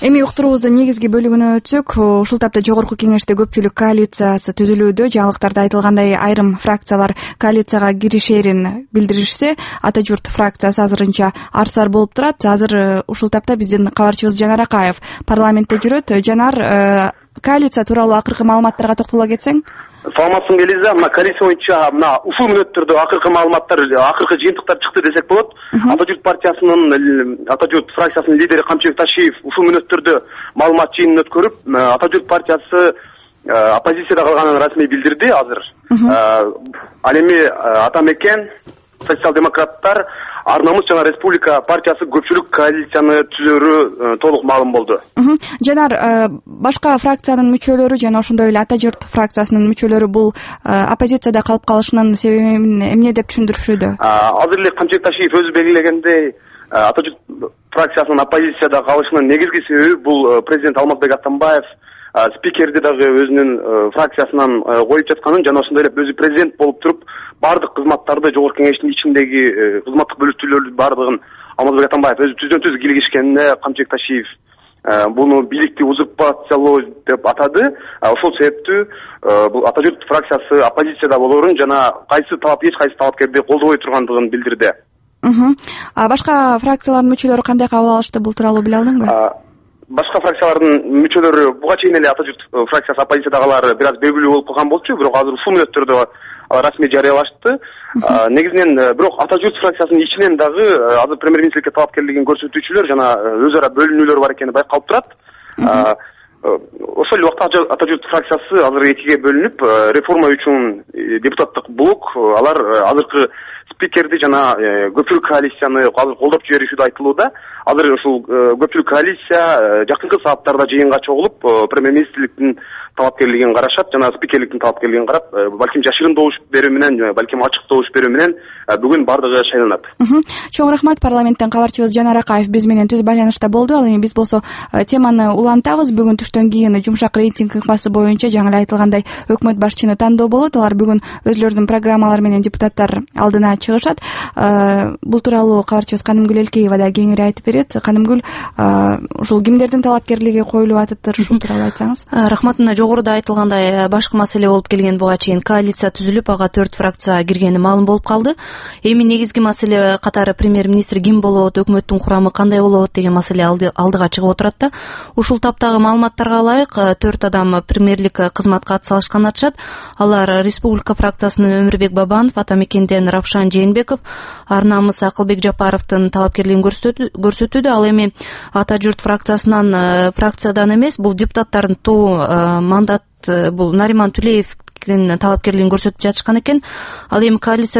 Эми уктуруубуздун негизги бөлүгүнө өтсөк, ушул тапта жогорку кеңеште көпчүлүк коалициясы түзүлүүдө. Жаңылыктарда айтылгандай, айрым фракциялар коалицияга киришерин билдиришсе, Ата журт фракциясы азырынча арсар болуп турат. Азыр ушул тапта биздин кабарчыбыз Жанар Акаев парламентте жүрөт. Жанар, коалиция тууралуу акыркы маалыматтарга токтоло кетсең. Саламатсың Элиза, мына коалиция боюнча ушул мүнөттөрдө акыркы маалыматтар, акыркы жыйынтыктар чыкты десек болот. Ата журт партиясынын, Ата журт фракциясынын лидери Камчыбек Ташиев ушул мүнөттөрдө маалымат жыйынын өткөрүп, Ата журт партиясы оппозицияда калганын расмий билдирди азыр. Ал эми Ата Мекен, социал-демократтар, Ар намыс жана Республика партиясы көпчүлүк коалицияны түзөрү толук маалым болду. Жанар, башка фракциянын мүчөлөрү жана ошондой эле Ата журт фракциясынын мүчөлөрү бул оппозицияда калып калышынын себебин эмне деп түшүндүрүшүүдө? Азыр эле Камчыбек Ташиев өзү белгилегендей, Ата журт фракциясынын оппозицияда калышынын негизги себеби бул президент Алмазбек Атамбаев спикерди дагы өзүнүн фракциясынан коюп жатканын жана ошондой эле өзү президент болуп туруп баардык кызматтарды жогорку кеңештин ичиндеги кызматтык бөлүктүүлөрдүн баардыгын Алмазбек Атамбаев өзү түздөн-түз киргизишкенине Камчыбек Ташиев буну бийликти узурпациялоо деп атады. Ошол себептүү бул Ата журт фракциясы оппозицияда болоорун жана эч кайсы талапкерди колдобой тургандыгын билдирди. Башка фракциялардын мүчөлөрү кандай кабыл алышты, бул тууралуу биле алдыңбы? Башка фракциялардын мүчөлөрү буга чейин эле Ата журт фракциясы оппозициядагылар бир аз белгилүү болуп калган болчу, бирок азыр ушул мүнөттөрдө расмий жарыялашты. Негизинен бирок Ата журт фракциясынын ичинен дагы азыр премьер-министрликке талапкерлигин көрсөтүүчүлөр жана өз ара бөлүнүүлөр бар экени байкалып турат. Ошол эле убакта Ата журт фракциясы азыр экиге бөлүнүп, реформа үчүн депутаттык блок, алар азыркы спикерди жана көпчүлүк коалицияны азыр колдоп жиберишүүдө айтылууда. Азыр ушул көпчүлүк коалиция жакынкы сааттарда жыйынга чогулуп, премьер-министрликтин талапкерлигин карашат жана спикерликтин талапкерлигин карап, балким жашырын добуш берүү менен, балким ачык добуш берүү менен бүгүн бардыгы шайланат. Чоң рахмат. Парламенттен кабарчыбыз Жанар Акаев биз менен түз байланышта болду. Ал эми биз болсо теманы улантабыз. Бүгүн түштөн кийин жумшак рейтинг ыкмасы боюнча жаңы эле айтылгандай өкмөт башчыны тандоо болот. Алар бүгүн өзлөрүнүн программалары менен депутаттар алдына чыгышат. Бул тууралуу кабарчыбыз Канымгүл Элкеева да кеңири айтып берет. Канымгүл, ушул кимдердин талапкерлиги коюлуп атыптыр, ушул тууралуу айтсаңыз. Рахмат. Жогоруда айтылгандай башкы маселе болуп келген, буга чейин коалиция түзүлүп, ага 4 фракция киргени маалым болуп калды. Эми негизги маселе катары премьер-министр ким болот, өкмөттүн курамы кандай болот деген маселе алдыга чыгып отурат да. Ушул таптагы маалыматтарга ылайык, 4 адам премьерлик кызматка ат салышканын айтышат. Алар Республика фракциясынын Өмүрбек Бабанов, Ата Мекенден Равшан Жээнбеков, Ар намыс Акылбек Жапаровдун талапкерлигин көрсөтүүдө. Ал эми Ата журт фракциядан эмес, бул депутаттардын тоо мандат, бул Нариман Түлеевдин талапкерлигин көрсөтүп жатышкан экен. Ал эми коалиция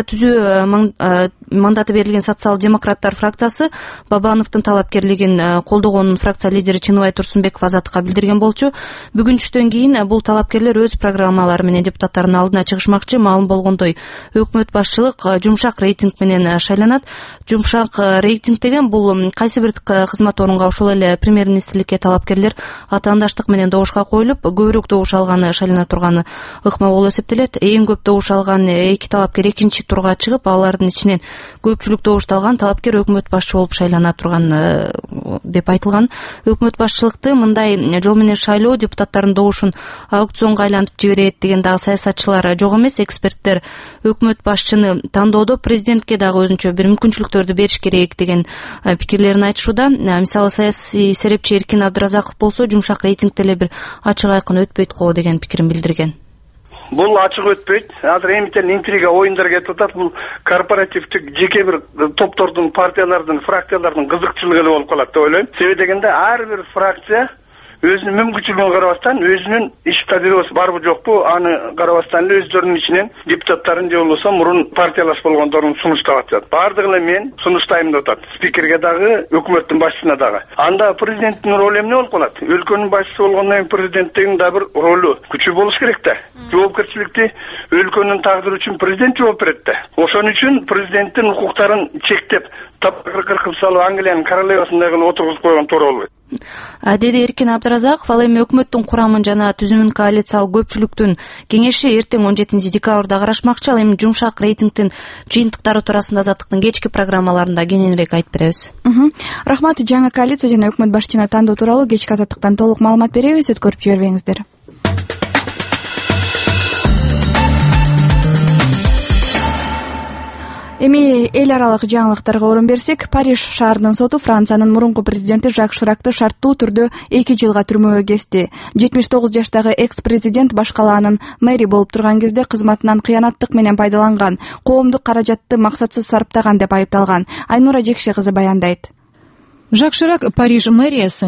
түзүү мандаты берилген социал-демократтар фракциясы Бабановдун талапкерлигин колдогонун фракция лидери Чыныбай Турсунбеков Азаттыкка билдирген болчу. Бүгүн түштөн кийин бул талапкерлер өз программалары менен депутаттардын алдына чыгышмакчы. Маалым болгондой, өкмөт башчылык жумшак рейтинг менен шайланат. Жумшак рейтинг деген бул кайсы бир кызмат орунга ошол эле премьер-министрликке талапкерлер атаандаштык менен добушка коюлуп, көбүрөөк добуш алганы шайлана турганы ыкма болуп эсептелет. Эң көп добуш алган 2 талапкер экинчи турга чыгып, алардын ичинен көпчүлүк добушту алган талапкер өкмөт башчы болуп шайлана турган деп айтылган. Өкмөт башчылыкты мындай жол менен шайлоо депутаттардын добушун аукционго айлантып жиберет деген дагы саясатчылар жок эмес. Эксперттер өкмөт башчыны тандоодо президентке дагы өзүнчө бир мүмкүнчүлүктөрдү бериш керек деген пикирлерин айтышууда. Мисалы саясий серепчи Эркин Абдыразаков болсо, жумшак рейтингде эле бир ачык айкын өтпөйт го деген пикирин билдирген. Бул ачык өтпөйт. Азыр эмитен интрига оюндар кетип атат. Бул корпоративдик жеке бир топтордун, партиялардын, фракциялардын кызыкчылыгы эле болуп калат деп ойлойм. Себеби дегенде ар бир фракция өзүнүн мүмкүнчүлүгүн карабастан, өзүнүн иш тажрыйбасы барбы жокпу, аны карабастан эле өздөрүнүн ичинен депутаттарын же болбосо мурун партиялаш болгондорун сунуштап атышат. Бардыгы эле мен сунуштайм деп атат. Спикерге дагы, өкмөттүн башчысына дагы. Анда президенттин ролу эмне болуп калат? Өлкөнүн башчысы болгондон кийин президенттин да бир ролу, күчү болуш керек да. Жоопкерчиликти өлкөнүн тагдыры үчүн президент жооп берет да. Ошон үчүн президенттин укуктарын чектеп, тапкыр кыркып салып, Англиянын королевасындай кылып отургузуп койгон туура болбойт. деди Эркин Абдыразаков. Ал эми өкмөттүн курамын жана түзүмүн коалициялык көпчүлүктүн кеңеши эртең 17 декабрда карашмакчы. Ал эми жумшак рейтингдин жыйынтыктары туурасында Азаттыктын кечки программаларында кененирээк айтып беребиз. Рахмат. Жаңы коалиция жана өкмөт башчыны тандоо тууралуу кечки Азаттыктан толук маалымат беребиз. Өткөрүп жибербеңиздер. Эми эл аралык жаңылыктарга орун берсек, Париж шаарынын соту Франциянын мурунку президенти Жак Ширакты шарттуу түрдө 2 жылга түрмөгө кести. 79 жаштагы экс-президент башкалаанын мэри болуп турган кезде кызматынан кыянаттык менен пайдаланган, коомдук каражатты максатсыз сарптаган деп айыпталган. Айнура Жекше кызы баяндайт. Жак Ширак Париж мэриясын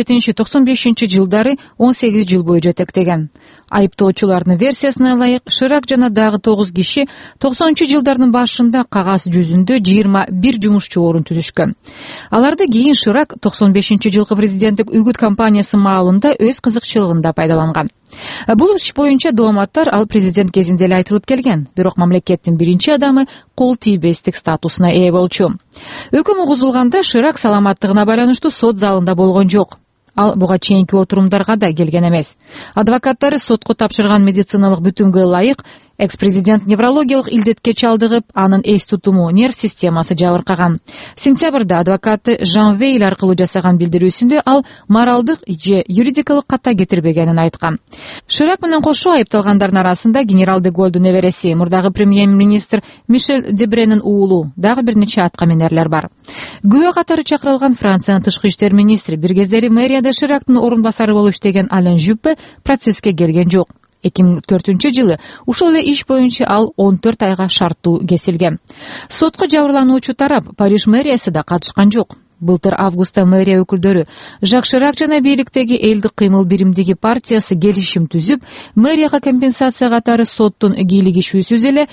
77-95 жылдары 18 жыл бою жетектеген. Айыптоочулардын версиясына ылайык, Ширак жана дагы 9 киши 90 жылдардын башында кагаз жүзүндө 21 жумушчу орун түзүшкөн. Аларды кийин Ширак 95 жылкы президенттик үгүт кампаниясы маалында өз кызыкчылыгында пайдаланган. Бул иш боюнча дооматтар ал президент кезинде эле айтылып келген, бирок мамлекеттин биринчи адамы кол тийбестик статусуна ээ болчу. Өкүм угузулганда Ширак саламаттыгына байланыштуу сот залында болгон жок. Ал буга чейинки отурумдарга да келген эмес. Адвокаттары сотко тапшырган медициналык бүтүнгө ылайык экс-президент неврологиялык илдетке чалдыгып, анын эс тутуму, нерв системасы жабыркаган. Сентябрда адвокаты Жан Вейл аркылуу жасаган билдирүүсүндө ал моралдык же юридикалык ката кетирбегенин айткан. Ширак менен кошо айыпталгандардын арасында генерал де Голдун небереси, мурдагы премьер-министр Мишель Дебренин уулу, дагы бир нече аткаминерлер бар. Күбө катары чакырылган Франциянын тышкы иштер министри, бир кездери мэрияда Ширактын орун басары болуп иштеген Ален Жюппе процесске келген жок. 2004 жылы ушул эле иш боюнча ал 14 айга шарттуу кесилген. Сотко жабырлануучу тарап Париж мэриясы да катышкан жок. Былтыр августта мэрия өкүлдөрү Жак Ширак жана бийликтеги Элдик кыймыл биримдиги партиясы келишим түзүп, мэрияга компенсация катары соттун кийлигишүүсүз эле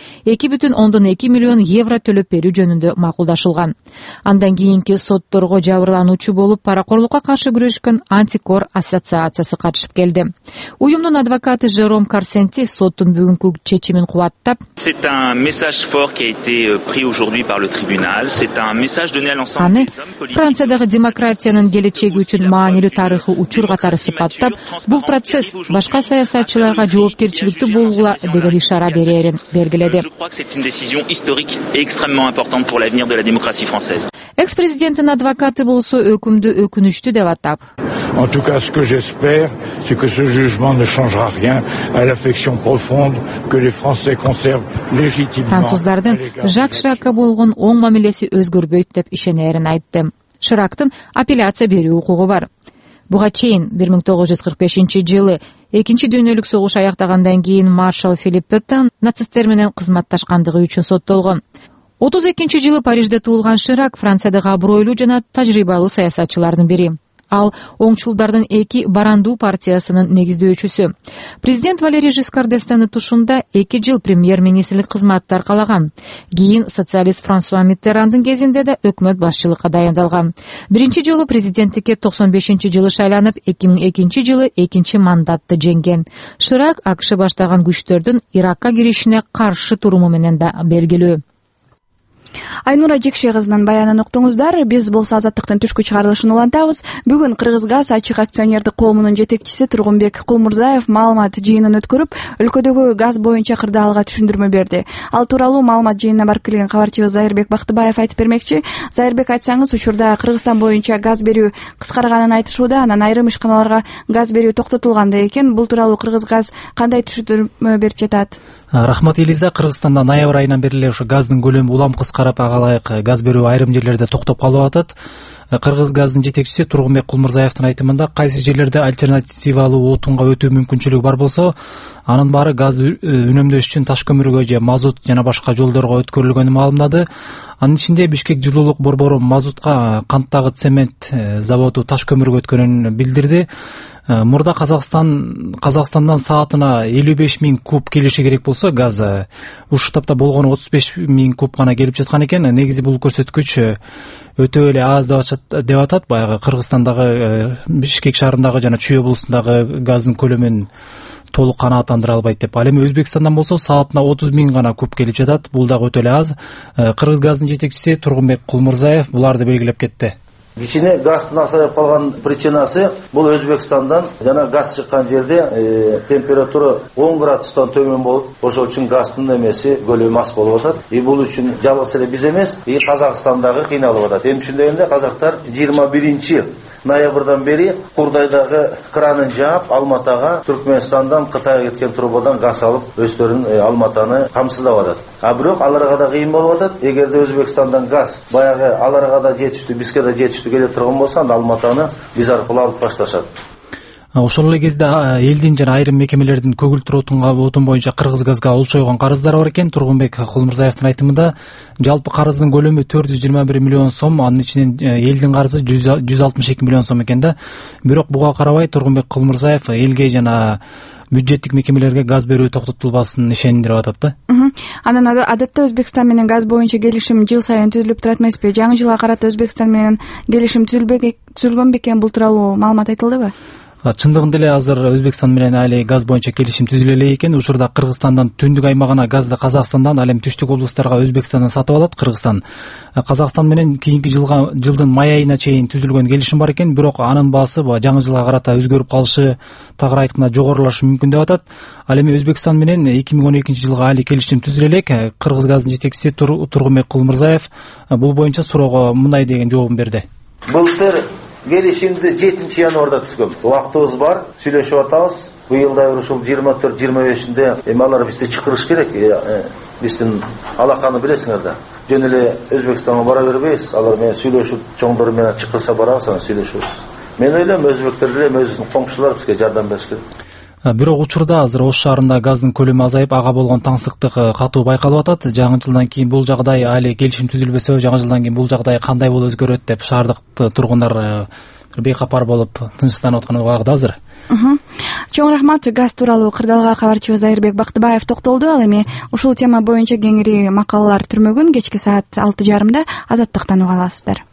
2,2 миллион евро төлөп берүү жөнүндө макулдашылган. Андан кийинки сотторго жабырлануучу болуп паракорлукка каршы күрөшкөн Антикор ассоциациясы катышып келди. Уюмдун адвокаты Жером Карсенти соттун бүгүнкү чечимин кубаттап, c'est un message fort qui a été pris aujourd'hui par le tribunal, c'est un message donné à l'ensemble des hommes. Франциядагы демократиянын келечеги үчүн маанилүү тарыхый учур катары сыпаттап, бул процесс башка саясатчыларга жоопкерчиликтүү болгула деген ишара берерин белгиледи. Экс-президенттин адвокаты болсо өкүмдү өкүнүчтүү деп атап. En tout cas, ce que j'espère, c'est que ce jugement ne changera rien à l'affection profonde que les Français conservent légitimement. Француздардын Жак Ширакка болгон оң мамилеси өзгөрбөйт деп ишенерин айтты. Ширактын апелляция берүү укугу бар. Буга чейин 1945 жылы Экинчи дүйнөлүк согуш аяктагандан кийин маршал Филипп Петен нацисттер менен кызматташкандыгы үчүн соттолгон. 32 жылы Парижде туулган Ширак Франциядагы абройлуу жана тажрыйбалуу саясатчылардын бири. Ал оңчулдардын эки барандуу партиясынын негиздөөчүсү. Президент Валерий Жискар д'Эстендин тушунда 2 жыл премьер-министрлик кызматты аркалаган. Кийин социалист Франсуа Миттерандын кезинде да өкмөт башчылыкка дайындалган. Биринчи жолу президенттикке 95 жылы шайланып, 2002 жылы экинчи мандатты жеңген. Ширак АКШ баштаган күчтөрдүн Иракка киришине каршы туруму менен да белгилүү. Айнура Жекше кызынын баянын уктуңуздар. Биз болсо Азаттыктын түшкү чыгарылышын улантабыз. Бүгүн Кыргызгаз ачык акционердик коомунун жетекчиси Тургунбек Кулмурзаев маалымат жыйынын өткөрүп, өлкөдөгү газ боюнча кырдаалга түшүндүрмө берди. Ал тууралуу маалымат жыйынына барып келген кабарчыбыз Зайырбек Бактыбаев айтып бермекчи. Зайырбек, айтсаңыз, учурда Кыргызстан боюнча газ берүү кыскарганын айтышууда, анан айрым ишканаларга газ берүү токтотулган да экен. Бул тууралуу Кыргызгаз кандай түшүндүрмө берип жатат? Рахмат Элиза. Кыргызстанда ноябрь айынан бери эле ошо газдын көлөмү улам кыскарып, ага ылайык газ берүү айрым жерлерде токтоп калып атат. Кыргызгаздын жетекчиси Тургунбек Кулмурзаевдин айтымында, кайсы жерлерде альтернативалуу отунга өтүү мүмкүнчүлүгү бар болсо, анын баары газ үнөмдөш үчүн таш көмүргө же мазут жана башка жолдорго өткөрүлгөнүн маалымдады. Анын ичинде Бишкек жылуулук борбору мазутка канттагы цемент заводу таш көмүргө өткөрүнүн билдирди. Мурда Казакстандан саатына 55 000 куб келиши керек болсо, газ ушул тапта болгону 35 000 куб гана келип жаткан экен. Негизи бул көрсөткүч өтө эле аз деп атат. Баягы Кыргызстандагы Бишкек шаарындагы жана Чүй облусундагы газдын көлөмүн толук канааттандыра албайт деп. Ал эми Өзбекстандан болсо саатына 30 000 гана куб келип жатат. Бул дагы өтө эле аз. Кыргызгаздын жетекчиси Тургунбек Кулмурзаев буларды белгилеп кетти. кичине газдын азайып калган причинасы бул Өзбекстандан жана газ чыккан жерде температура 10 градустан төмөн болуп, ошол үчүн газдын эмеси көлөмү аз болуп атат. Бул үчүн жалгыз эле биз эмес, Казакстандагы кыйналып атат. Эмче дегенде казактар 21 ноябрдан бери Курдайдагы кранын жаап, Алматага, Түркмөнстандан, Кытайга кеткен трубадан газ алып, өздөрүн Алматаны камсыздап атат. Бирок аларга да кыйын болуп атат. Эгерде Өзбекстандан газ баягы аларга да жетиштүү, бизге да жетиштүү келе турган болсо, анда Алматаны биз аркылуу алып башташат. Ошол эле кезде элдин жана айрым мекемелердин көгүлтүр отун боюнча Кыргыз газга олчойгон карыздары бар экен. Тургунбек Кулмурзаевдин айтымында жалпы карыздын көлөмү 421 миллион сом, анын ичинен элдин карызы 162 миллион сом экен да. Бирок буга карабай Тургунбек Кулмурзаев элге жана бюджеттик мекемелерге газ берүү токтотулбасын ишендирип атат да. Анан адатта Өзбекстан менен газ боюнча келишим жыл сайын түзүлүп турат эмеспи? Жаңы жылга карата Өзбекстан менен келишим түзүлгөн бекен, бул тууралуу маалымат айтылдыбы? Чындыгында эле азыр Өзбекстан менен али газ боюнча келишим түзүлө элек экен. Учурда Кыргызстандан түндүк аймагына газды Казакстандан, ал эми түштүк облустарга Өзбекстандан сатып алат Кыргызстан. Казакстан менен кийинки жылдын май айына чейин түзүлгөн келишим бар экен, бирок анын баасы жаңы жылга карата өзгөрүп калышы, тагыраак айтканда жогорулашы мүмкүн деп атат. Ал эми Өзбекстан менен 2012 жылга али келишим түзүлө элек. Кыргыз газдын жетекчиси Тургунбек Кулмурзаев бул боюнча суроого мындай деген жообун берди. Былтыр келишимди 7 январда түзгөн. Убактыбыз бар, сүйлөшүп атабыз. Быйыл да ушул 24-25-инде алар бизди чакырыш керек. Биздин алаканы билесиңер да. Жөн эле Өзбекстанга бара бербейбиз. Алар менен сүйлөшүп, чоңдор менен чакырса барабыз, анан сүйлөшөбүз. Мен ойлойм, өзбектер деле өзүнүн коңшулары бизге жардам бериш керек. Бирок учурда азыр Ош шаарында газдын көлөмү азайып, ага болгон таңсыктык катуу байкалып атат. Жаңы жылдан кийин бул жагдай али келишим түзүлбөсө, жаңы жылдан кийин бул жагдай кандай болуп өзгөрөт деп шаардык тургундар бейкапар болуп тынчсызданып атканы убагында азыр. Чоң рахмат. Газ тууралуу кырдаалга кабарчыбыз Айырбек Бактыбаев токтолду. Ал эми ушул тема боюнча кеңири макалалар түрмөгүн кечки саат 6:30 Азаттыктан уга аласыздар.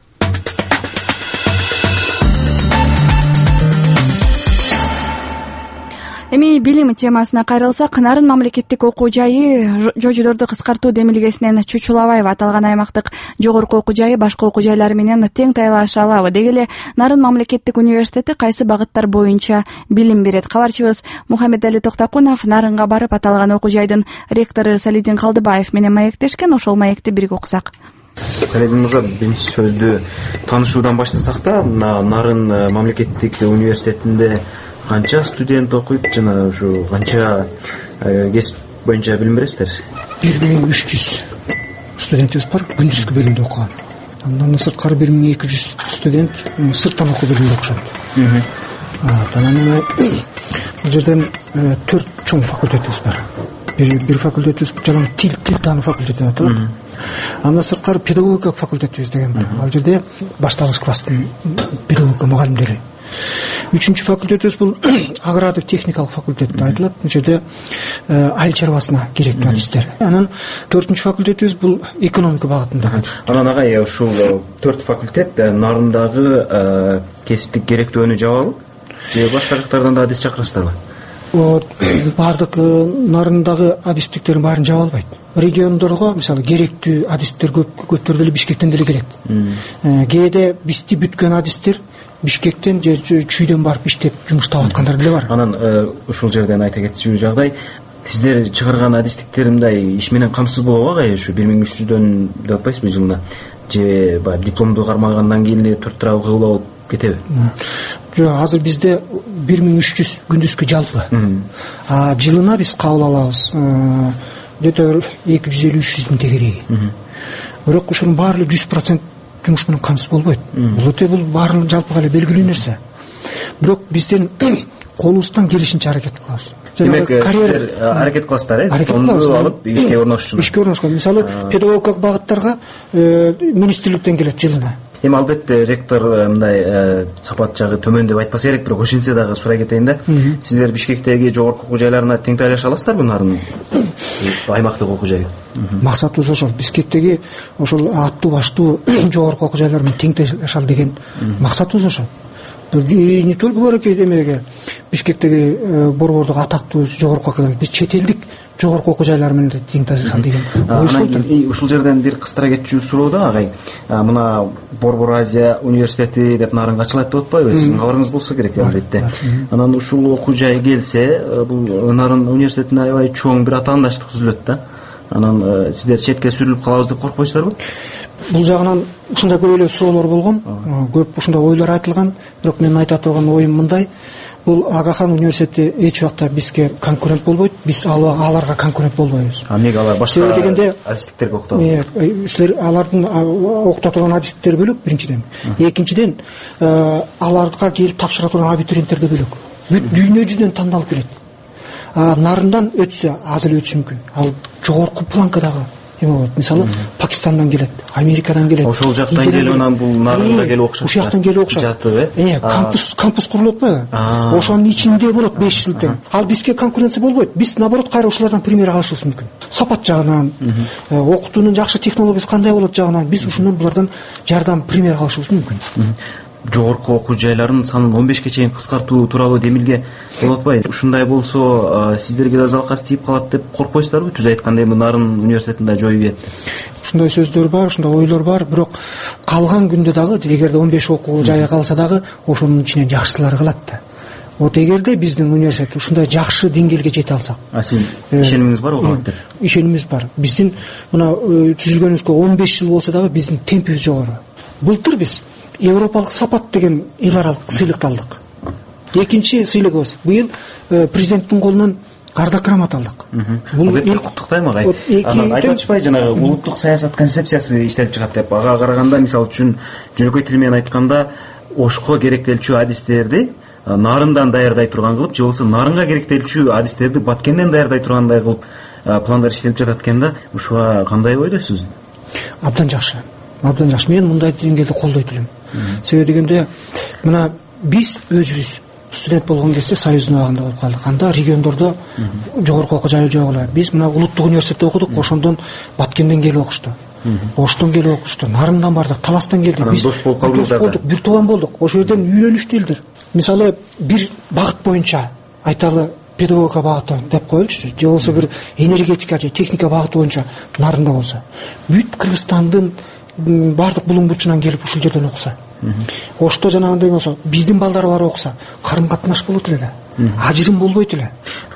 Эми билим темасына кайрылсак, Нарын мамлекеттик окуу жайы жожодорду кыскартуу демилгесинен чучулабайбы. Аталган аймактык жогорку окуу жайы башка окуу жайлары менен тең тайлаша алабы? Деги эле Нарын мамлекеттик университети кайсы багыттар боюнча билим берет? Кабарчыбыз Мухаммедали Токтакунов Нарынга барып, аталган окуу жайдын ректору Салидин Калдыбаев менен маектешкен. Ошол маекти бирге окусак. Салидин мырза, биринчи сөздү таанышуудан баштасак да, Нарын мамлекеттик университетинде канча студент окуйт жана ушу канча кесип боюнча билим бересиздер? 1300 студентибиз бар, күндүзгү бөлүмдө окуган. Андан сырткары 1200 студент сырттан окуу бөлүмдө окушат. Анан бул жерден 4 чоң факультетибиз бар. Бир факультетибиз жалаң тил таануу факультети деп аталат. Андан сырткары педагогика факультетибиз деген бар. Ал жерде башталгыч класстын педагогика мугалимдери. Үчүнчү факультетибиз бул агрардык техникалык факультет деп айтылат. Бул жерде айыл чарбасына керектүү адистер. Анан 4-нчү факультетибиз бул экономика багытында. Анан агай, ушул 4 факультет Нарындагы кесиптик керектөөнү жабабы? Же башка жактардан да адис чакырасыздарбы? Бардык Нарындагы адистиктердин баарын жаба албайт. Региондорго мисалы керектүү адистер көптөр деле Бишкектен деле келет. Кээде бизди бүткөн адистер Бишкектен же Чүйдөн барып иштеп жумуштап аткандар деле бар. Анан ушул жерден айта кетчү жагдай, сиздер чыгарган адистиктер мындай иш менен камсыз болобу агай? Ушу 1300дөн деп атпайсызбы жылына? Же баягы дипломду кармагандан кийин эле төрт окугула болуп кетеби? Жок, азыр бизде 1300 күндүзгү жалпы. Жылына биз кабыл алабыз где-то 250-300 тегереги. Бирок ушунун баары 100% жумуш менен камсыз болбойт. Бул баарын жалпыга эле белгилүү нерсе. Бирок бизден колубуздан келишинче аракет кылабыз. Демек, сиздер аракет кыласыздар, онду алып ишке орношушуна. Ишке орношкон. Мисалы, педагогикалык багыттарга министрликтен келет жылына. Эми албетте ректор мындай сапат жагы төмөн деп айтпаса керек, бирок ошентсе дагы сурай кетейин да. Сиздер Бишкектеги жогорку окуу жайларына тең тайлаша аласыздарбы Нарын аймактык окуу жайы? Максатыбыз ошол. Бишкектеги ошол аттуу баштуу жогорку окуу жайлар менен тең тайлашалы деген максатыбыз ошол. Не только баракей демеге Бишкектеги борбордук атактуу жогорку окуу, биз чет элдик жогорку окуу жайлар менен тең тазышам деген ой болду. Ушул жерден бир кыстыра кетчү суроо да агай. Мына Борбор Азия университети деп нарынга ачылат деп атпайбы? Сиздин кабарыңыз болсо керек албетте. Анан ушул окуу жай келсе, бул Нарын университетине аябай чоң бир атаандаштык түзүлөт да. Анан сиздер четке сүрүлүп калабыз деп коркпойсуздарбы? Бул жагынан ушундай көп эле суроолор болгон, көп ушундай ойлор айтылган, бирок мен айта турган оюм мындай: бул Агахан университети эч убакта бизге конкурент болбойт, биз аларга конкурент болбойбуз. Эмнеге алар башка адистиктерге окутат? Силер алардын окута турган адистиктери бөлөк биринчиден. Экинчиден, аларга келип тапшыра турган абитуриенттер да бөлөк. Бүт дүйнө жүзүнөн тандалып келет. Нарындан өтсө азыр өтүшү мүмкүн. Ал жогорку планкадагы мисалы Пакистандан келет, Америкадан келет. Ошол жактан келип анан бул нарынга келип окшош. Ушул жактан келип окшош. Кампус курулуп атпайбы? Ошонун ичинде болот 5 жылдан. Ал бизге конкуренция болбойт. Биз наоборот кайра ушулардан пример алышыбыз мүмкүн. Сапат жагынан, окутуунун жакшы технологиясы кандай болот жагынан биз ушундан булардан жардам пример алышыбыз мүмкүн. Жогорку окуу жайларын санын 15ке чейин кыскартуу тууралуу демилге болуп атпайбы? Ушундай болсо, сиздерге да залкасы тийип калат деп коркпойсуздарбы? Түз айткандай, Нарын университетинде жоюп ийет. Ушундай сөздөр бар, ушундай ойлор бар, бирок калган күндө дагы, эгерде 15 окуу жайы калса дагы, ошонун ичинен жакшысылары калат да. Вот эгерде биздин университет ушундай жакшы деңгээлге жете алсак. Сиз ишенимиңиз барбы калат деп? Ишенимиз бар. Биздин мына түзүлгөнүбүзгө 15 жыл болсо дагы биздин темпибиз жогору. Былтыр биз Европалык сапат деген эл аралык сыйлыкты алдык. Экинчи сыйлыгыбыз быйыл президенттин колунан ардак грамота алдык. Бул эл куттуктайм агай. Анан айтачпай жанагы улуттук саясат концепциясы иштелип чыгат деп. Ага караганда, мисалы үчүн жөнөкөй тил менен айтканда, Ошко керектелчү адистерди Нарындан даярдай турган кылып, же болбосо Нарынга керектелчү адистерди Баткенден даярдай тургандай кылып пландар иштелип жатат экен да. Ушуга кандай ойдойсуз? Абдан жакшы. Абдан жакшы. Мен мындай деңгээлде колдойт элем. Себеби дегенде, мына биз өзүбүз студент болгон кезде Союздун абагында болуп калдык. Анда региондордо жогорку окуу жайы жок эле. Биз мына улуттук университетте окудук, ошондон Баткенден келип окушту. Оштон келип окушту, Нарындан бардык, Таластан келдик. Биз дос болуп калдык, бир тууган болдук. Ошол жерден үйлөнүштү элдер. Мисалы, бир багыт боюнча айталы педагогика багыты деп коелучу, же болбосо бир энергетика же техника багыты боюнча Нарында болсо, бүт Кыргызстандын бардык булуң бурчунан келип ушул жерден окуса, Ошто жанагындай болсо, биздин балдар бар окуса, карым катнаш болот эле да. Ажырым болбойт эле.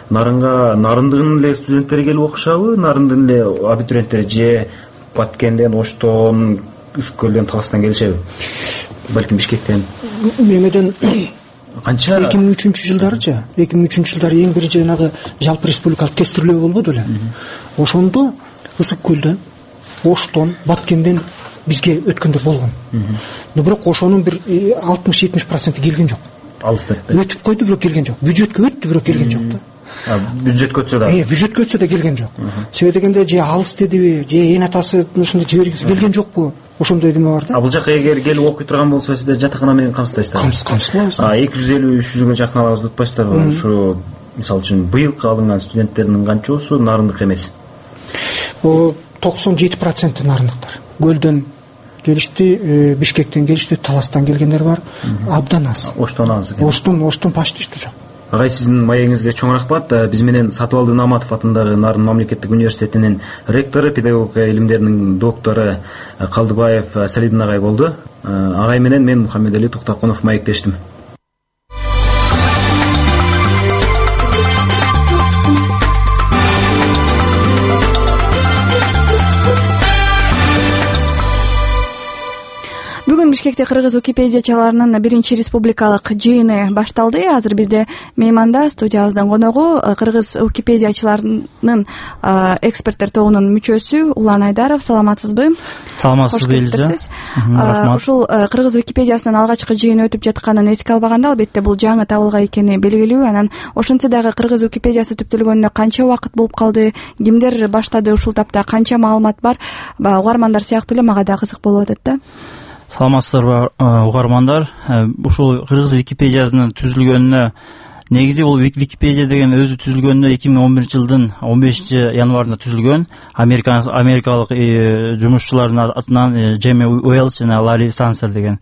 Нарындын эле студенттери келип окушабы? Нарындын эле абитуриенттери же Баткенден, Оштон, Ысык-Көлдөн, Таластан келишеби? Балким Бишкектен. Мемеден канча 2003-жылдарычы, 2003-жылдары эң биринчи жанагы жалпы республикалык тестирлөө болбоду эле. Ошондо Ысык-Көлдөн, Оштон, Баткенден бизге өткөндөр болгон. Но бирок ошонун бир 60-70% келген жок. Алысты. Өтүп койду, бирок келген жок. Бюджетке өттү, бирок келген жок да. Бюджетке өтсө да. Бюджетке өтсө да келген жок. Себеби дегенде же алыс дедиби, же эң атасы ушундай жибергиси келген жокпу? Ошондой деме бар да. Бул жака эгер келип окуй турган болсо, сиздер жатакана менен камсыздайсыздар. Камсыздайбыз. 250-300гө жакын алабыз деп атпайсыздарбы? Ушу мисалы үчүн быйылкы алынган студенттердин канчосу нарындык эмес? 97% нарындыктар. Көлдөн келишти, Бишкектен келишти, Таластан келгендер бар. Абдан аз. Оштон аз. Оштон почти что жок. Агай, сиздин маегиңизге чоң рахмат. Биз менен Сатыбалды Наматов атындагы Нарын мамлекеттик университетинин ректору, педагогика илимдеринин доктору Калдыбаев Салидин агай болду. Агай менен мен Мухаммедали Туктакунов маектештим. Бишкекте кыргыз Википедиячыларынын биринчи республикалык жыйыны башталды. Азыр бизде мейманда студиябыздын коногу кыргыз Википедиячыларынын эксперттер тобунун мүчөсү Улан Айдаров. Саламатсызбы? Саламатсызбы, Элиза. Ушул кыргыз Википедиясынын алгачкы жыйыны өтүп жатканын эске албаганда, албетте бул жаңы табылга экени белгилүү. Анан ошентсе дагы кыргыз Википедиясы түптөлгөнүнө канча убакыт болуп калды? Кимдер баштады ушул тапта? Канча маалымат бар? Угармандар сыяктуу эле мага да кызык болуп атат да. Саламатсыздарбы, угармандар. Ушул кыргыз Википедиясынын түзүлгөнүнө негизи бул Википедия деген өзү түзүлгөнү 2011-жылдын 15-январында түзүлгөн. Америкалык жумушчулардын атынан Джейми Уэлч жана Ларри Сансер деген.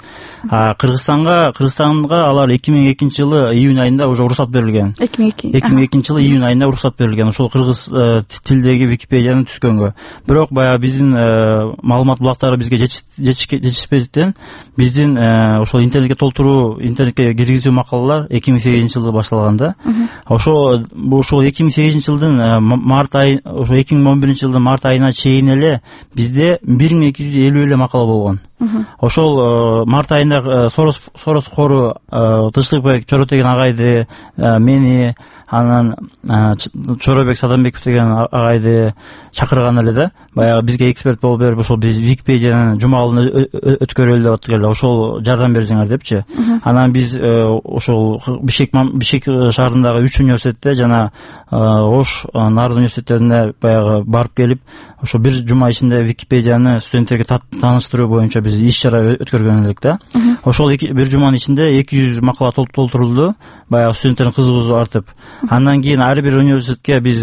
Кыргызстанга алар 2002-жылы июнь айында уже уруксат берилген. 2002-жылы июнь айында уруксат берилген. Ошол кыргыз тилдеги Википедияны түзгөнгө. Бирок баягы биздин маалымат булактары бизге жетишпестен биздин ошол интернетке толтуруу, интернетке киргизүү макалалар 2008-жылы башталганда. Ошол 2008-жылдын март ай, ошо 2011-жылдын март айына чейин эле бизде 1250 эле макала болгон. Ошол март айында Сорос кору Тынчтыкбек Чоротеген агайды, мени, анан Чоробек Садамбеков деген агайды чакырган эле да. Баягы бизге эксперт болуп берип, ошол биз Википедиянын жумалын өткөрөлү деп аттык эле, ошол жардам берсеңер депчи. Анан биз ошол Бишкек шаарындагы 3 университетте жана Ош, Нарын университеттерине баягы барып келип, ошо бир жума ичинде Википедияны студенттерге тааныштыруу боюнча биз иш-чара өткөргөн элек да. Ошол бир жуманын ичинде 200 макала толтурулду, баягы студенттердин кызыгуусу артып. Андан кийин ар бир университетке биз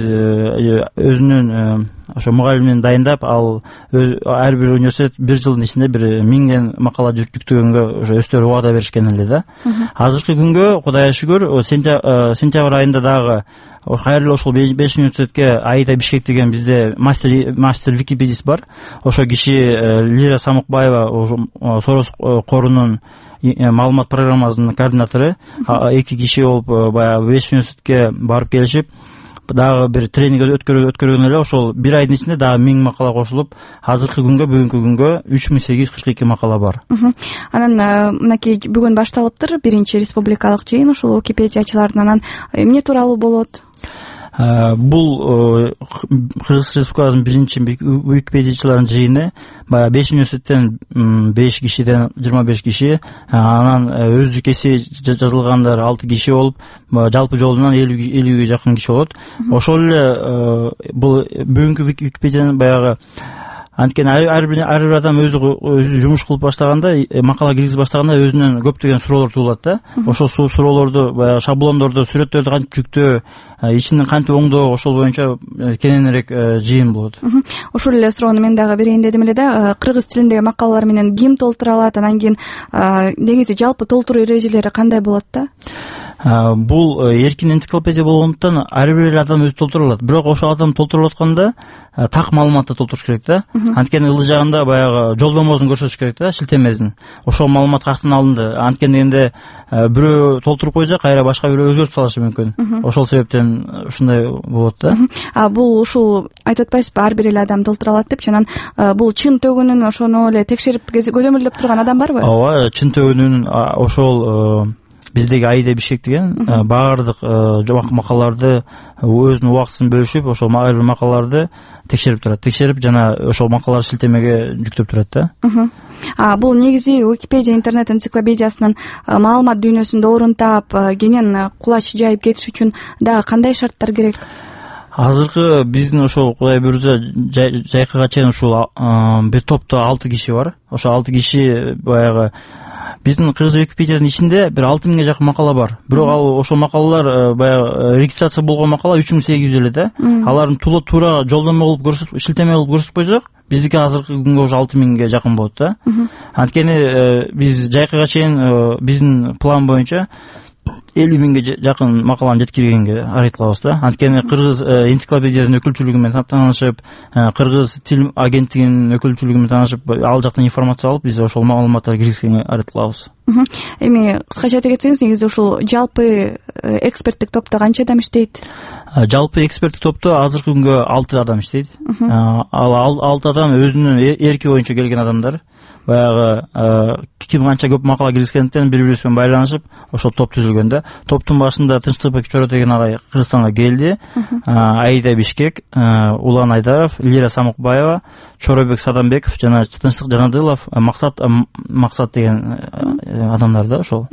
өзүнүн ошо мугалимин дайындап, ал ар бир университет бир жылдын ичинде бир 1000 макала жүктөгөнгө ошо өздөрү убада беришкен эле да. Азыркы күнгө Кудайга шүгүр, сентябрь айында дагы кайрылуу ошол 5 университетке Аида Бишкек деген бизде мастер википедист бар. Ошо киши Лира Самукбаева, Сорос корунун маалымат программасынын координатору, 2 киши болуп баягы 5 университетке барып келишип, дагы бир тренинг өткөргөн эле. Ошол бир айдын ичинде дагы 1000 макала кошулуп, азыркы күнгө, бүгүнкү күнгө 3842 макала бар. Анан мынакей бүгүн башталыптыр биринчи республикалык жыйын ушул Википедиячылардын. Анан эмне тууралуу болот? Бул Кыргыз Республикасынын биринчи Википедиячылардын жыйыны. Баягы 5 университеттен 5 кишиден 25 киши, анан өздүк эси жазылгандар 6 киши болуп, жалпы жолунан 50ге жакын киши болот. Ошол эле бул бүгүнкү Википедиянын баягы анткени ар бир адам өзү жумуш кылып баштаганда, макала киргизип баштаганда өзүнөн көптөгөн суроолор туулат да. Ошол суроолорду, баягы шаблондорду, сүрөттөрдү кантип жүктөө, ичинен кантип оңдоо, ошол боюнча кененирээк жыйын болот. Ошол эле суроону мен дагы берейин дедим эле да. Кыргыз тилиндеги макалалар менен ким толтура алат? Анан кийин негизи жалпы толтуруу эрежелери кандай болот да? Бул эркин энциклопедия болгондуктан ар бир адам өзү толтура алат. Бирок ошол адам толтуруп атканда так маалыматты толтуруш керек да. Анткени ылдый жагында баягы жолдомосун көрсөтүш керек да, шилтемесин. Ошол маалымат каяктан алынды? Анткени дегенде бирөө толтуруп койсо, кайра башка бирөө өзгөртүп салышы мүмкүн. Ошол себептен ушундай болот да. Бул ушул айтып атпайсызбы, ар бир эле адам толтура алат депчи. Анан бул чын төгүнүн ошону эле текшерип көзөмөлдөп турган адам барбы? Ооба, чын төгүнүн ошол биздеги Аида Бишкек деген баардык макалаларды өзүнүн убактысын бөлүшүп, ошол ар бир макалаларды текшерип турат. Текшерип жана ошол макалаларды шилтемеге жүктөп турат да. Бул негизи Википедия интернет энциклопедиясынын маалымат дүйнөсүндө орун таап, кенен кулач жайып кетиш үчүн дагы кандай шарттар керек? Азыркы биздин ошол Кудай буйрса жайкыга чейин ушул бир топто 6 киши бар. Ошол 6 киши баягы биздин Кыргыз Википедиясынын ичинде бир 6000ге жакын макала бар. Бирок ал ошол макалалар баягы регистрация болгон макала 3800 эле да. Алардын туура жолдомо кылып көрсөтүп, шилтеме кылып көрсөтүп койсок, биздики азыркы күнгө уже 6000ге жакын болот да. Анткени биз жайкыга чейин биздин план боюнча 50.000ге жакын макаланы жеткиргенге аракет кылабыз да. Анткени Кыргыз энциклопедиясынын өкүлчүлүгү менен таанышып, Кыргыз тил агенттигинин өкүлчүлүгү менен таанышып, ал жактан информация алып, биз ошол маалыматтарды киргизгенге аракет кылабыз. Эми кыскача айта кетсеңиз, негизи ушул жалпы эксперттик топто канча адам иштейт? Жалпы эксперттик топто азыркы күнгө 6 адам иштейт. Ал 6 адам өзүнүн эрки боюнча келген адамдар. Баягы ким канча көп макала киргизгенден бири-бирибиз менен байланышып, ошол топ түзүлгөн да. Топтун башында Тынчтыкбек Чоротеген агай Кыргызстанга келди. Аида Бишкек, Улан Айдаров, Лира Самукбаева, Чоробек Садамбеков жана Тынчтык Жанадылов, Максат деген адамдар да ошол.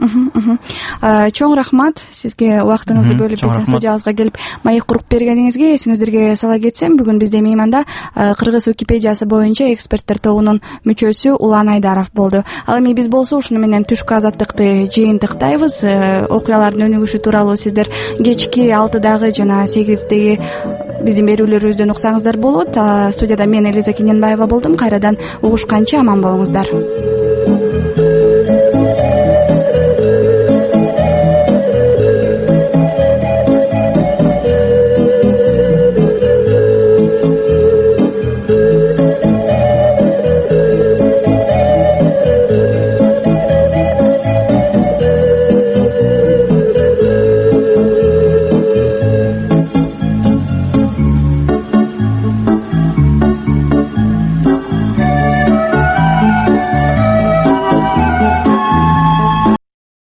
Чоң рахмат сизге убактыңызды бөлүп биздин студиябызга келип маек куруп бергениңизге. Эсиңиздерге сала кетсем, бүгүн бизде мейманда Кыргыз Википедиясы боюнча эксперттер тобунун мүчөсү Улан Нурман Айдаров болду. Ал эми биз болсо ушуну менен түшкү азаттыкты жыйынтыктайбыз. Окуялардын өнүгүшү тууралуу сиздер кечки 6-дагы жана 8-деги биздин берүүлөрүбүздөн уксаңыздар болот. Студияда мен Элиза Кененбаева болдум. Кайрадан угушканча аман болуңуздар.